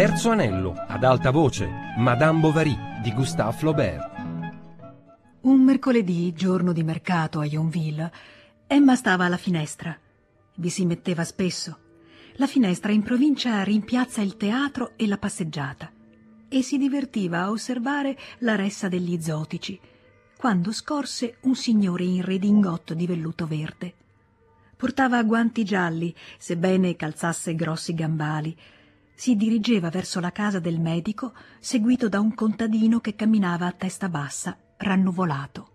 Terzo anello, ad alta voce, Madame Bovary di Gustave Flaubert. Un mercoledì, giorno di mercato a Yonville, Emma stava alla finestra. Vi si metteva spesso. La finestra in provincia rimpiazza il teatro e la passeggiata e si divertiva a osservare la ressa degli zotici, quando scorse un signore in redingotto di velluto verde. Portava guanti gialli, sebbene calzasse grossi gambali. Si dirigeva verso la casa del medico, seguito da un contadino che camminava a testa bassa, rannuvolato.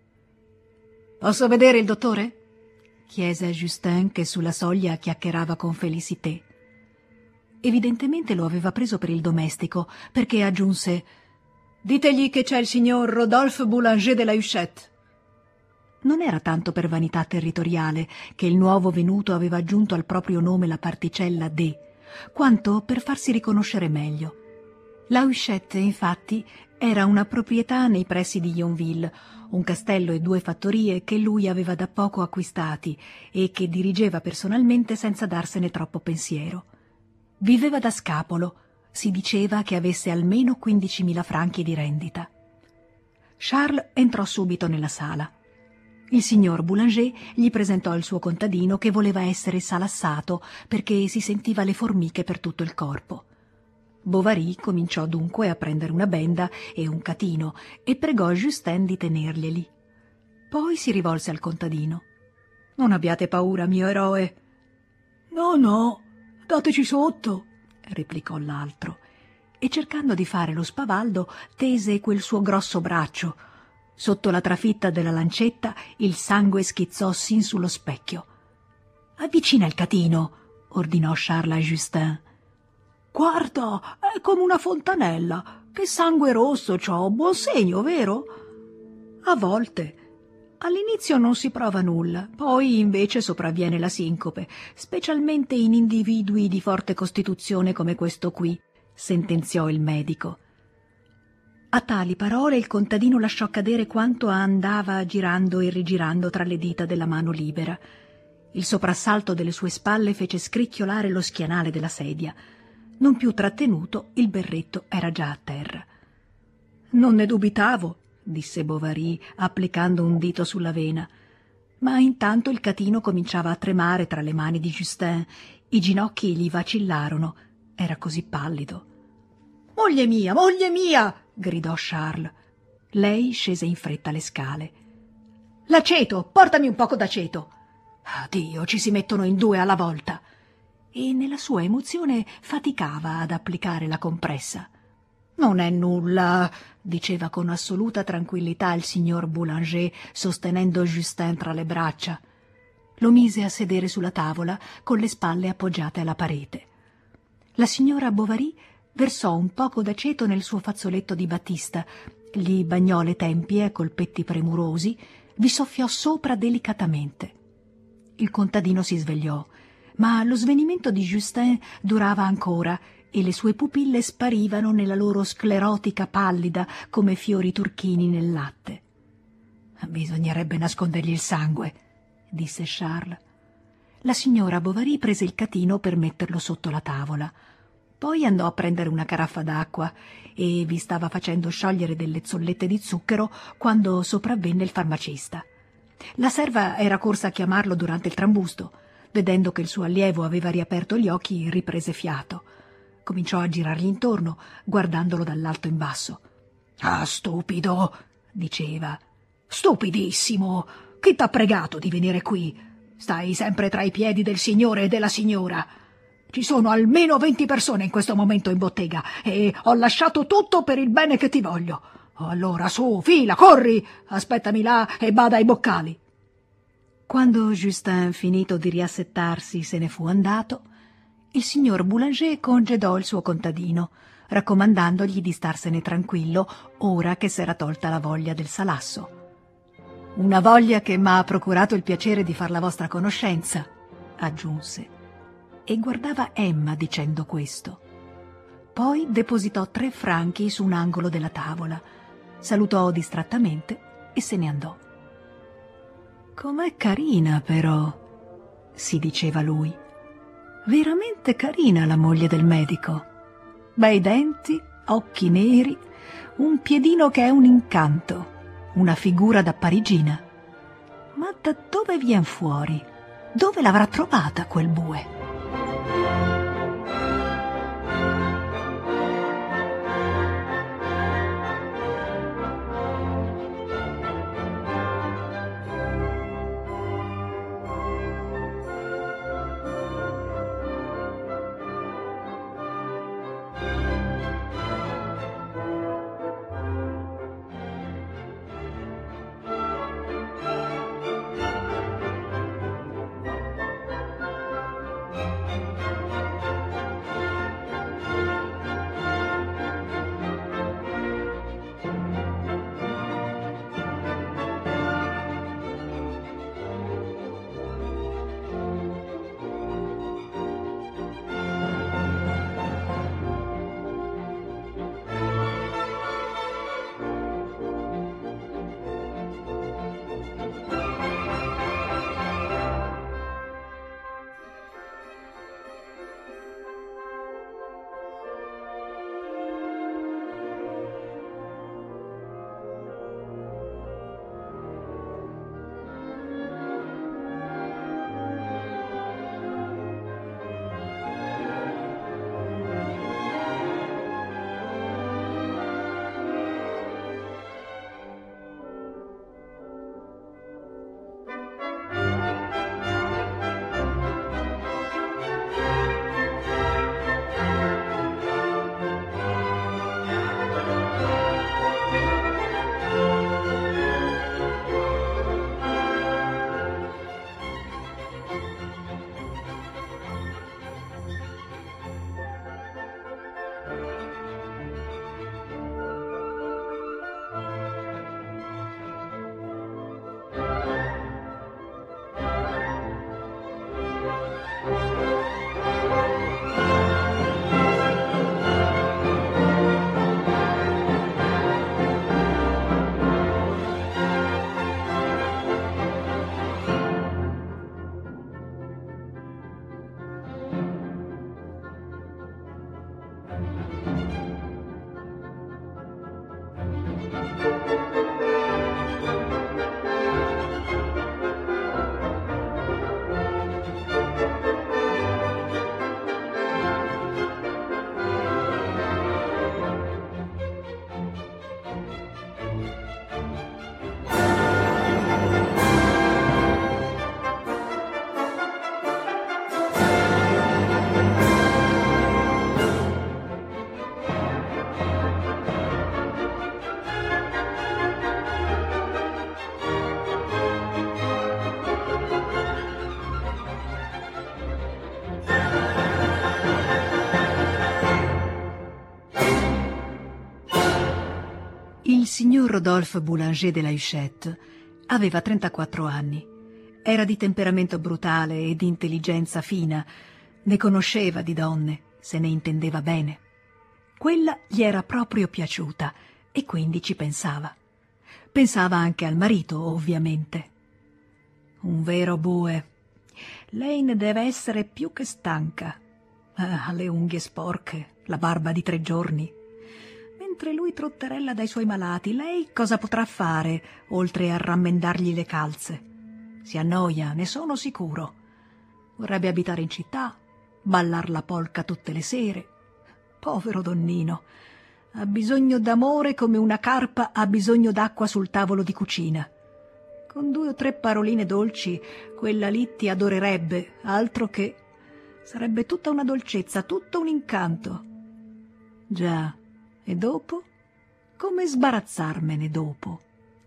«Posso vedere il dottore?» chiese a Justin, che sulla soglia chiacchierava con Félicité. Evidentemente lo aveva preso per il domestico, perché aggiunse: «Ditegli che c'è il signor Rodolphe Boulanger de la Huchette». Non era tanto per vanità territoriale che il nuovo venuto aveva aggiunto al proprio nome la particella «de», quanto per farsi riconoscere meglio. La Huchette, infatti, era una proprietà nei pressi di Yonville, un castello e 2 fattorie che lui aveva da poco acquistati e che dirigeva personalmente senza darsene troppo pensiero. Viveva da scapolo, si diceva che avesse almeno 15.000 franchi di rendita. Charles entrò subito nella sala. Il signor Boulanger gli presentò il suo contadino, che voleva essere salassato perché si sentiva le formiche per tutto il corpo. Bovary cominciò dunque a prendere una benda e un catino e pregò Justin di tenerglieli. Poi si rivolse al contadino. «Non abbiate paura, mio eroe». «No, no, dateci sotto», replicò l'altro, e cercando di fare lo spavaldo tese quel suo grosso braccio. Sotto la trafitta della lancetta il sangue schizzò sin sullo specchio. «Avvicina il catino», ordinò Charles a Justin. «Guarda, è come una fontanella. Che sangue rosso c'ho, buon segno, vero?» «A volte. All'inizio non si prova nulla, poi invece sopravviene la sincope, specialmente in individui di forte costituzione come questo qui», sentenziò il medico. A tali parole il contadino lasciò cadere quanto andava girando e rigirando tra le dita della mano libera. Il soprassalto delle sue spalle fece scricchiolare lo schienale della sedia. Non più trattenuto, il berretto era già a terra. «Non ne dubitavo», disse Bovary, applicando un dito sulla vena. Ma intanto il catino cominciava a tremare tra le mani di Justin. I ginocchi gli vacillarono. Era così pallido. Moglie mia!» gridò Charles. Lei scese in fretta le scale. «L'aceto! Portami un poco d'aceto!» «Dio, ci si mettono in 2 alla volta!» E nella sua emozione faticava ad applicare la compressa. «Non è nulla», diceva con assoluta tranquillità il signor Boulanger, sostenendo Justin tra le braccia. Lo mise a sedere sulla tavola, con le spalle appoggiate alla parete. La signora Bovary versò un poco d'aceto nel suo fazzoletto di battista, gli bagnò le tempie a colpetti premurosi, vi soffiò sopra delicatamente. Il contadino si svegliò, ma lo svenimento di Justin durava ancora e le sue pupille sparivano nella loro sclerotica pallida come fiori turchini nel latte. «Bisognerebbe nascondergli il sangue», disse Charles. La signora Bovary prese il catino per metterlo sotto la tavola. Poi andò a prendere una caraffa d'acqua e vi stava facendo sciogliere delle zollette di zucchero quando sopravvenne il farmacista. La serva era corsa a chiamarlo durante il trambusto. Vedendo che il suo allievo aveva riaperto gli occhi, riprese fiato. Cominciò a girargli intorno, guardandolo dall'alto in basso. «Ah, stupido!» diceva. «Stupidissimo! Chi t'ha pregato di venire qui? Stai sempre tra i piedi del signore e della signora. Ci sono almeno 20 persone in questo momento in bottega e ho lasciato tutto per il bene che ti voglio. Allora su, fila, corri, aspettami là e bada ai boccali». Quando Justin, finito di riassettarsi, se ne fu andato, il signor Boulanger congedò il suo contadino, raccomandandogli di starsene tranquillo ora che s'era tolta la voglia del salasso. «Una voglia che m'ha procurato il piacere di far la vostra conoscenza», aggiunse, e guardava Emma dicendo questo. Poi depositò 3 franchi su un angolo della tavola, salutò distrattamente e se ne andò. «Com'è carina, però», si diceva lui. «Veramente carina la moglie del medico». bei denti, occhi neri, un piedino che è un incanto, una figura da parigina. Ma da dove vien fuori? Dove l'avrà trovata quel bue? Il signor Rodolphe Boulanger de la Huchette aveva 34 anni. Era di temperamento brutale e di intelligenza fina. Ne conosceva di donne, se ne intendeva bene. Quella gli era proprio piaciuta e quindi ci pensava. Pensava anche al marito, ovviamente. Un vero bue. Lei ne deve essere più che stanca. Ha le unghie sporche, la barba di 3 giorni. Mentre lui trotterella dai suoi malati, lei cosa potrà fare, oltre a rammendargli le calze? Si annoia, ne sono sicuro. Vorrebbe abitare in città, ballar la polca tutte le sere. Povero donnino, ha bisogno d'amore come una carpa ha bisogno d'acqua sul tavolo di cucina. Con 2 o 3 paroline dolci, quella lì ti adorerebbe, altro che... Sarebbe tutta una dolcezza, tutto un incanto. Già, e dopo? Come sbarazzarmene dopo?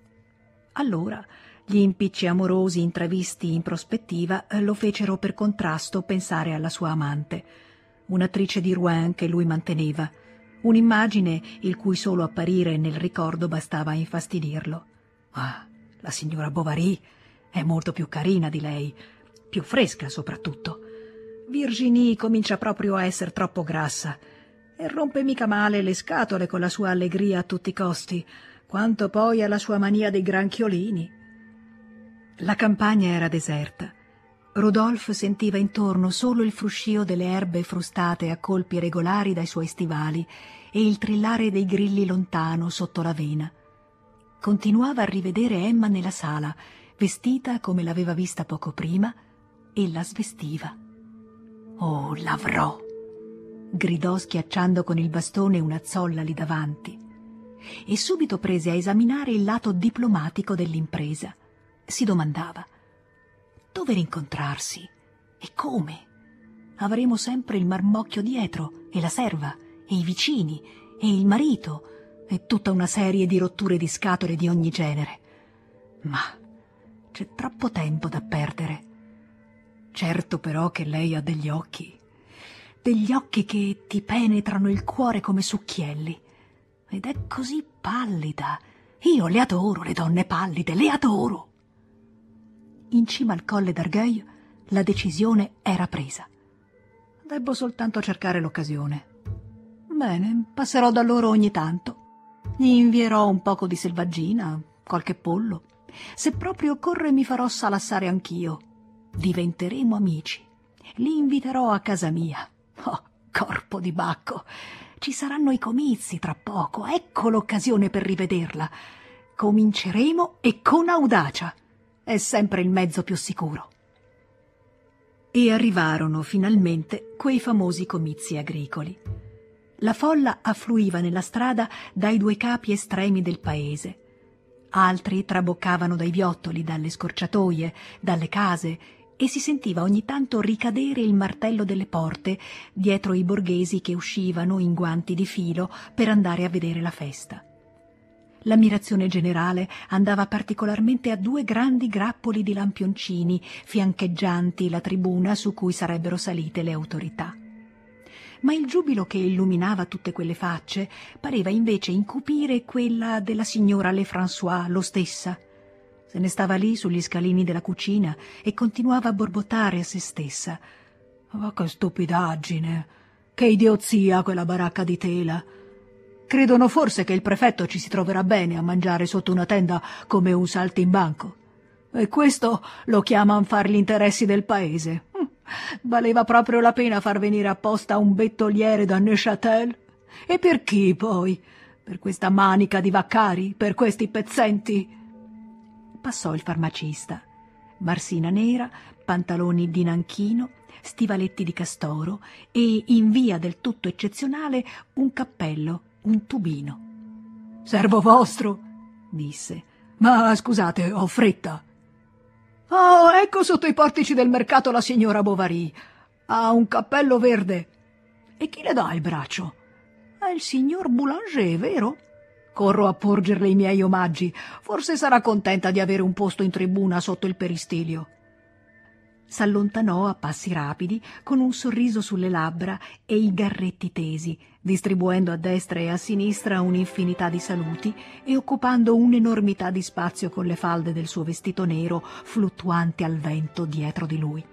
Allora, gli impicci amorosi intravisti in prospettiva lo fecero per contrasto pensare alla sua amante, un'attrice di Rouen che lui manteneva, un'immagine il cui solo apparire nel ricordo bastava a infastidirlo. Ah, la signora Bovary è molto più carina di lei, più fresca soprattutto. Virginie comincia proprio a essere troppo grassa e rompe mica male le scatole con la sua allegria a tutti i costi, quanto poi alla sua mania dei granchiolini. La campagna era deserta. Rodolphe sentiva intorno solo il fruscio delle erbe frustate a colpi regolari dai suoi stivali e il trillare dei grilli lontano sotto l'avena. Continuava a rivedere Emma nella sala, vestita come l'aveva vista poco prima, e la svestiva. «Oh, l'avrò!» gridò schiacciando con il bastone una zolla lì davanti. E subito prese a esaminare il lato diplomatico dell'impresa. Si domandava: dove rincontrarsi? E come? Avremo sempre il marmocchio dietro, e la serva, e i vicini, e il marito, e tutta una serie di rotture di scatole di ogni genere. Ma c'è troppo tempo da perdere. Certo però che lei ha degli occhi che ti penetrano il cuore come succhielli. Ed è così pallida. Io le adoro, le donne pallide, le adoro. In cima al Colle d'Argueil la decisione era presa. Debbo soltanto cercare l'occasione. Bene, passerò da loro ogni tanto. Gli invierò un poco di selvaggina, qualche pollo. Se proprio occorre mi farò salassare anch'io. Diventeremo amici. Li inviterò a casa mia. Oh, corpo di Bacco! Ci saranno i comizi tra poco. Ecco l'occasione per rivederla. Cominceremo e con audacia. È sempre il mezzo più sicuro. E arrivarono finalmente quei famosi comizi agricoli. La folla affluiva nella strada dai due capi estremi del paese. Altri traboccavano dai viottoli, dalle scorciatoie, dalle case, e si sentiva ogni tanto ricadere il martello delle porte dietro i borghesi che uscivano in guanti di filo per andare a vedere la festa. L'ammirazione generale andava particolarmente a due grandi grappoli di lampioncini fiancheggianti la tribuna su cui sarebbero salite le autorità. Ma il giubilo che illuminava tutte quelle facce pareva invece incupire quella della signora Lefrançois, lo stessa. Se ne stava lì sugli scalini della cucina e continuava a borbottare a se stessa. «Ma che stupidaggine! Che idiozia quella baracca di tela! Credono forse che il prefetto ci si troverà bene a mangiare sotto una tenda come un saltimbanco. E questo lo chiaman far gli interessi del paese. Valeva proprio la pena far venire apposta un bettoliere da Neuchâtel? E per chi, poi? Per questa manica di vaccari? Per questi pezzenti?» Passò il farmacista. Marsina nera, pantaloni di nanchino, stivaletti di castoro e, in via del tutto eccezionale, un cappello, un tubino. «Servo vostro?» disse. «Ma scusate, ho fretta». «Oh, ecco sotto i portici del mercato la signora Bovary. Ha un cappello verde. E chi le dà il braccio?» «È il signor Boulanger, vero?» «Corro a porgerle i miei omaggi. Forse sarà contenta di avere un posto in tribuna sotto il peristilio». S'allontanò a passi rapidi, con un sorriso sulle labbra e i garretti tesi, distribuendo a destra e a sinistra un'infinità di saluti e occupando un'enormità di spazio con le falde del suo vestito nero fluttuanti al vento dietro di lui.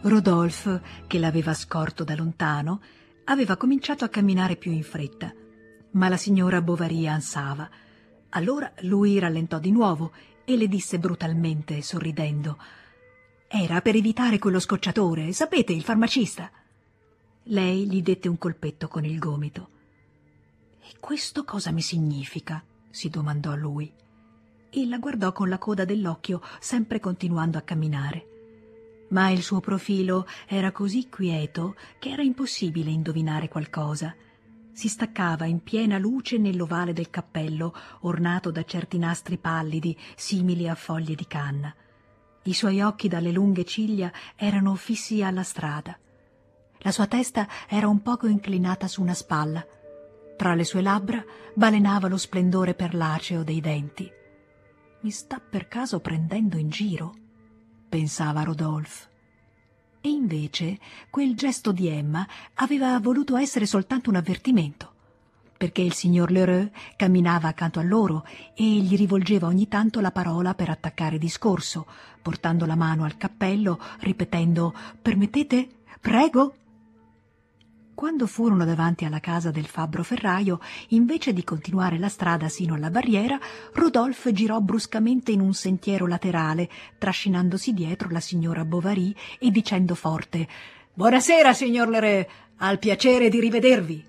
Rodolphe, che l'aveva scorto da lontano, aveva cominciato a camminare più in fretta, ma la signora Bovary ansava. Allora lui rallentò di nuovo e le disse brutalmente, sorridendo: «Era per evitare quello scocciatore, sapete, il farmacista». Lei gli dette un colpetto con il gomito. «E questo cosa mi significa?» si domandò lui. E la guardò con la coda dell'occhio, sempre continuando a camminare. Ma il suo profilo era così quieto che era impossibile indovinare qualcosa. Si staccava in piena luce nell'ovale del cappello, ornato da certi nastri pallidi, simili a foglie di canna. I suoi occhi dalle lunghe ciglia erano fissi alla strada. La sua testa era un poco inclinata su una spalla. Tra le sue labbra balenava lo splendore perlaceo dei denti. «Mi sta per caso prendendo in giro?» pensava Rodolphe. E invece quel gesto di Emma aveva voluto essere soltanto un avvertimento, perché il signor Lheureux camminava accanto a loro e gli rivolgeva ogni tanto la parola per attaccare discorso, portando la mano al cappello, ripetendo «Permettete? Prego?» Quando furono davanti alla casa del fabbro ferraio, invece di continuare la strada sino alla barriera, Rodolphe girò bruscamente in un sentiero laterale, trascinandosi dietro la signora Bovary e dicendo forte: «Buonasera, signor Lheureux, al piacere di rivedervi».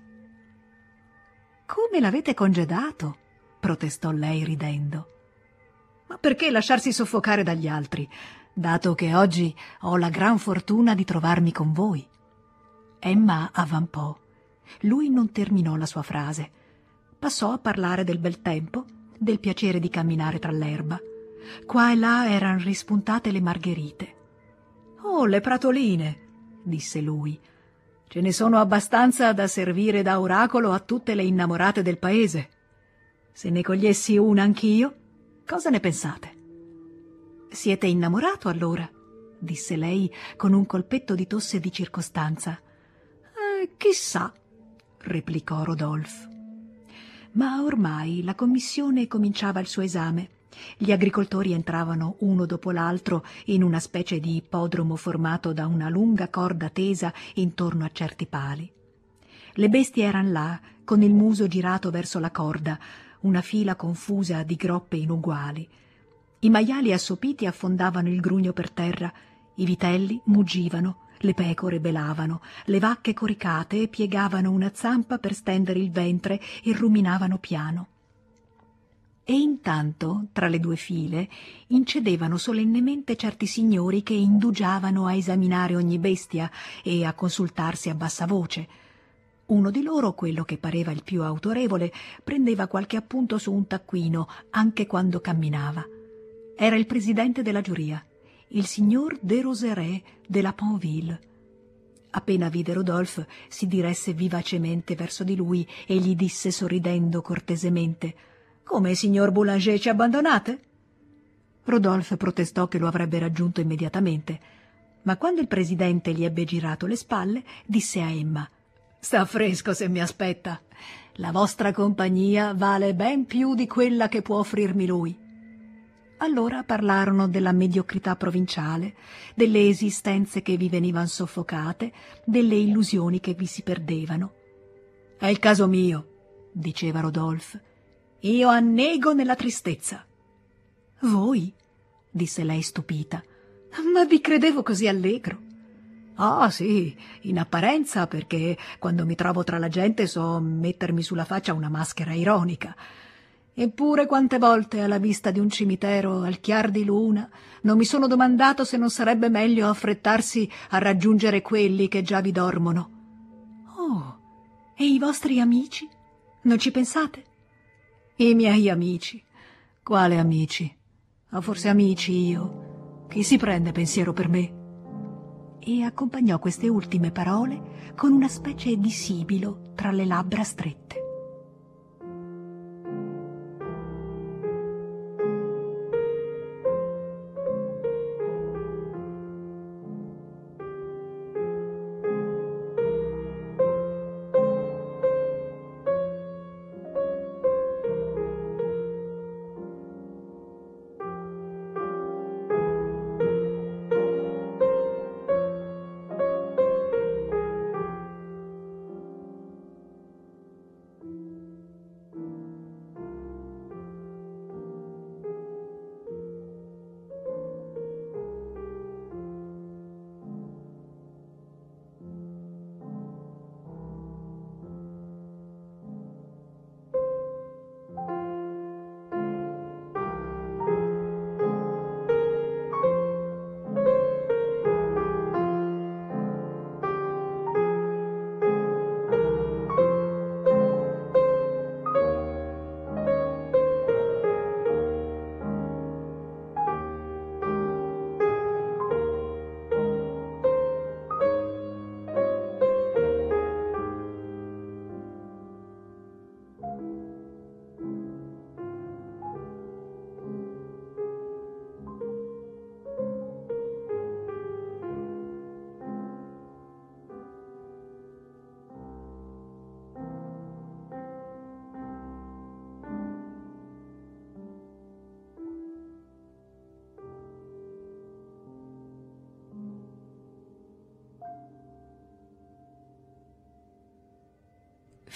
«Come l'avete congedato?» protestò lei ridendo. «Ma perché lasciarsi soffocare dagli altri, dato che oggi ho la gran fortuna di trovarmi con voi?» Emma avvampò. Lui non terminò la sua frase. Passò a parlare del bel tempo, del piacere di camminare tra l'erba. Qua e là erano rispuntate le margherite. «Oh, le pratoline!» disse lui. «Ce ne sono abbastanza da servire da oracolo a tutte le innamorate del paese. Se ne cogliessi una anch'io, cosa ne pensate?» «Siete innamorato allora?» disse lei con un colpetto di tosse di circostanza. «Chissà», replicò Rodolphe. Ma ormai la commissione cominciava il suo esame. Gli agricoltori entravano uno dopo l'altro in una specie di ippodromo formato da una lunga corda tesa intorno a certi pali. Le bestie eran là, con il muso girato verso la corda, una fila confusa di groppe inuguali. I maiali assopiti affondavano il grugno per terra, i vitelli muggivano, le pecore belavano, le vacche coricate piegavano una zampa per stendere il ventre e ruminavano piano. E intanto, tra le due file, incedevano solennemente certi signori che indugiavano a esaminare ogni bestia e a consultarsi a bassa voce. Uno di loro, quello che pareva il più autorevole, prendeva qualche appunto su un taccuino anche quando camminava. Era il presidente della giuria, il signor Desrozerais de la Panville. Appena vide Rodolphe, si diresse vivacemente verso di lui e gli disse sorridendo cortesemente: «Come, signor Boulanger, ci abbandonate?» Rodolphe protestò che lo avrebbe raggiunto immediatamente, ma quando il presidente gli ebbe girato le spalle, disse a Emma: «Sta fresco se mi aspetta. La vostra compagnia vale ben più di quella che può offrirmi lui». Allora parlarono della mediocrità provinciale, delle esistenze che vi venivano soffocate, delle illusioni che vi si perdevano. «È il caso mio», diceva Rodolphe. «Io annego nella tristezza». «Voi?» disse lei stupita. «Ma vi credevo così allegro». «Ah, sì, in apparenza, perché quando mi trovo tra la gente so mettermi sulla faccia una maschera ironica. Eppure quante volte alla vista di un cimitero al chiar di luna non mi sono domandato se non sarebbe meglio affrettarsi a raggiungere quelli che già vi dormono». «Oh, e i vostri amici? Non ci pensate?» «I miei amici? Quale amici? Ho forse amici io? Chi si prende pensiero per me?» E accompagnò queste ultime parole con una specie di sibilo tra le labbra strette.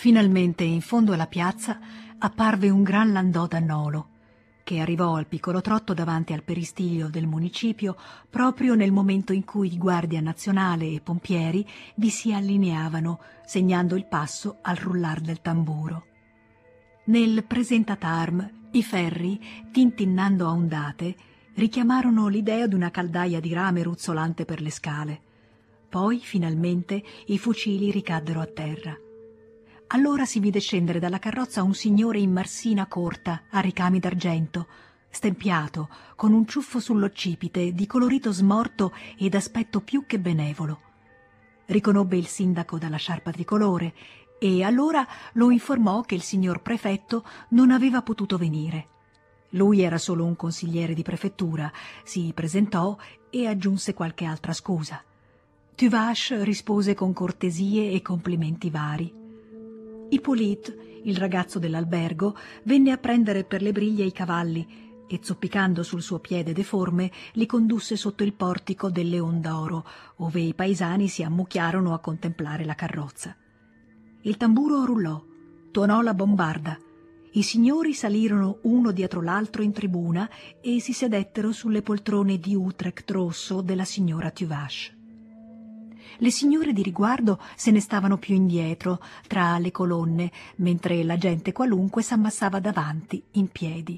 Finalmente, in fondo alla piazza, apparve un gran landò da Nolo, che arrivò al piccolo trotto davanti al peristiglio del municipio proprio nel momento in cui Guardia Nazionale e pompieri vi si allineavano, segnando il passo al rullar del tamburo. Nel presentatarm, i ferri, tintinnando a ondate, richiamarono l'idea di una caldaia di rame ruzzolante per le scale. Poi, finalmente, i fucili ricaddero a terra. Allora si vide scendere dalla carrozza un signore in marsina corta, a ricami d'argento, stempiato, con un ciuffo sull'occipite, di colorito smorto e d'aspetto più che benevolo. Riconobbe il sindaco dalla sciarpa tricolore e allora lo informò che il signor prefetto non aveva potuto venire. Lui era solo un consigliere di prefettura, si presentò e aggiunse qualche altra scusa. Tuvache rispose con cortesie e complimenti vari. Hippolyte, il ragazzo dell'albergo, venne a prendere per le briglie i cavalli e, zoppicando sul suo piede deforme, li condusse sotto il portico del Leon d'Oro, ove i paesani si ammucchiarono a contemplare la carrozza. Il tamburo rullò, tuonò la bombarda. I signori salirono uno dietro l'altro in tribuna e si sedettero sulle poltrone di Utrecht rosso della signora Tuvache. Le signore di riguardo se ne stavano più indietro, tra le colonne, mentre la gente qualunque s'ammassava davanti, in piedi.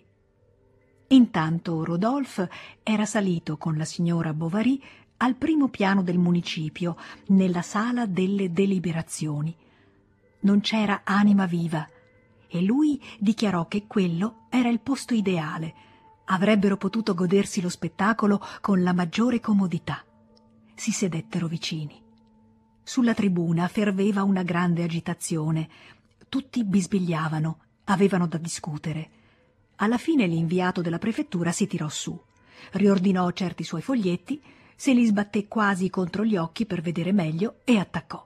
Intanto Rodolphe era salito con la signora Bovary al primo piano del municipio, nella sala delle deliberazioni. Non c'era anima viva, e lui dichiarò che quello era il posto ideale. Avrebbero potuto godersi lo spettacolo con la maggiore comodità. Si sedettero vicini. Sulla tribuna ferveva una grande agitazione. Tutti bisbigliavano, avevano da discutere. Alla fine l'inviato della prefettura si tirò su, riordinò certi suoi foglietti, se li sbatté quasi contro gli occhi per vedere meglio e attaccò.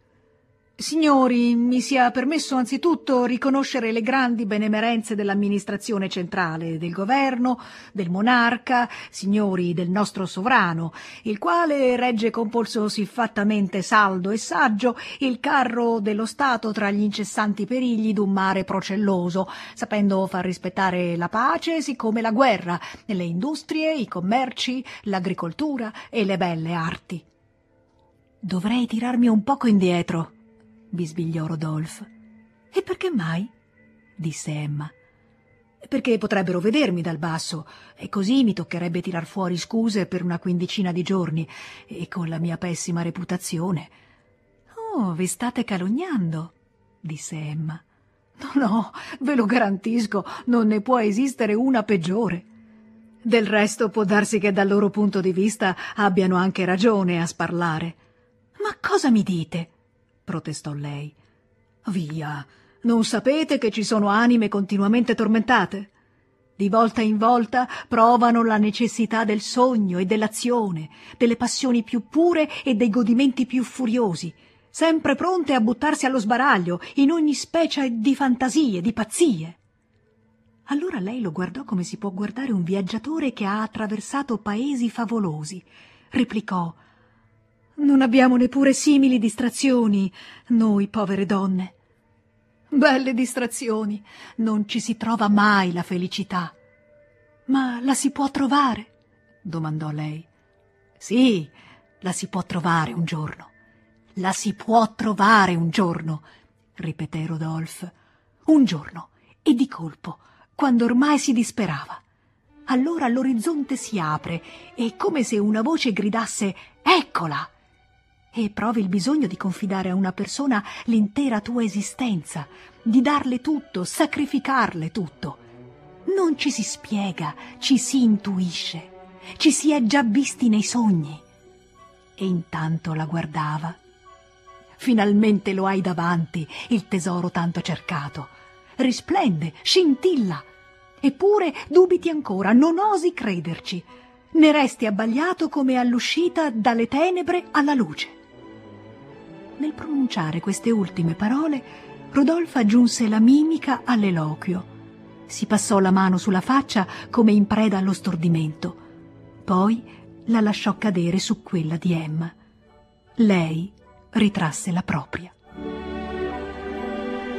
Signori, mi sia permesso anzitutto riconoscere le grandi benemerenze dell'amministrazione centrale, del governo, del monarca, signori del nostro sovrano, il quale regge con polso siffattamente saldo e saggio il carro dello Stato tra gli incessanti perigli d'un mare procelloso, sapendo far rispettare la pace siccome la guerra, le industrie, i commerci, l'agricoltura e le belle arti. Dovrei tirarmi un poco indietro, bisbigliò Rodolphe. E perché mai? Disse Emma. Perché potrebbero vedermi dal basso e così mi toccherebbe tirar fuori scuse per una quindicina di giorni e con la mia pessima reputazione. Oh, vi state calunniando, disse Emma. No, ve lo garantisco, non ne può esistere una peggiore. Del resto può darsi che dal loro punto di vista abbiano anche ragione a sparlare. Ma cosa mi dite? Protestò lei. Via, non sapete che ci sono anime continuamente tormentate? Di volta in volta provano la necessità del sogno e dell'azione, delle passioni più pure e dei godimenti più furiosi, sempre pronte a buttarsi allo sbaraglio in ogni specie di fantasie, di pazzie. Allora lei lo guardò come si può guardare un viaggiatore che ha attraversato paesi favolosi. Replicò: non abbiamo neppure simili distrazioni, noi povere donne. Belle distrazioni, non ci si trova mai la felicità. Ma la si può trovare? Domandò lei. Sì, la si può trovare un giorno. La si può trovare un giorno, ripeté Rodolphe. Un giorno, e di colpo, quando ormai si disperava. Allora l'orizzonte si apre e come se una voce gridasse «Eccola!» e provi il bisogno di confidare a una persona l'intera tua esistenza, di darle tutto, sacrificarle tutto. Non ci si spiega, ci si intuisce, ci si è già visti nei sogni. E intanto la guardava. Finalmente lo hai davanti, il tesoro tanto cercato. Risplende, scintilla. Eppure dubiti ancora, non osi crederci. Ne resti abbagliato come all'uscita dalle tenebre alla luce. Nel pronunciare queste ultime parole, Rodolphe aggiunse la mimica all'eloquio. Si passò la mano sulla faccia come in preda allo stordimento. Poi la lasciò cadere su quella di Emma. Lei ritrasse la propria.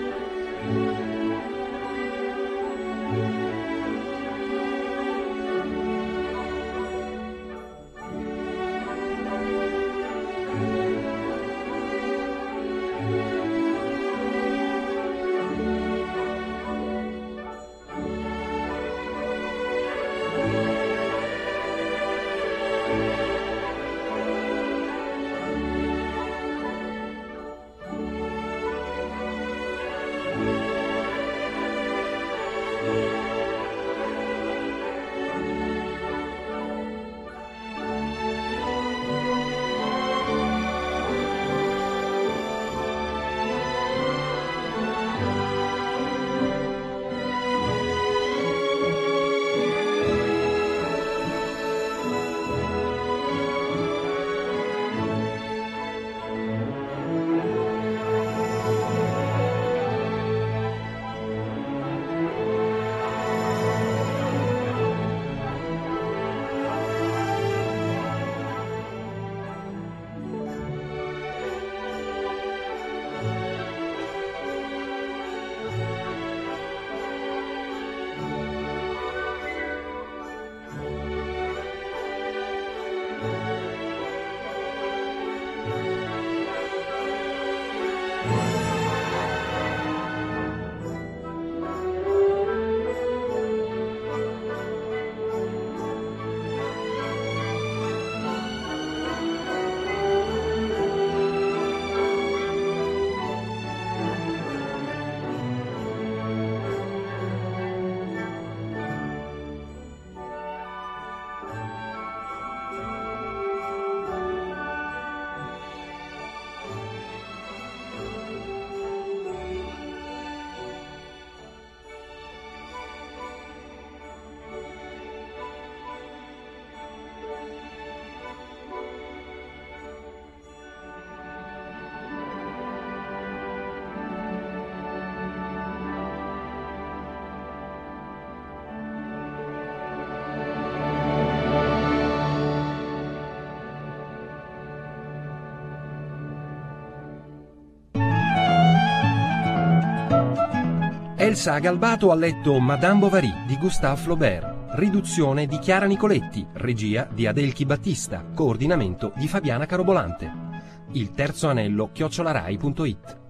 Elsa Galbato ha letto Madame Bovary di Gustave Flaubert, riduzione di Chiara Nicoletti, regia di Adelchi Battista, coordinamento di Fabiana Carobolante. Il terzo anello @rai.it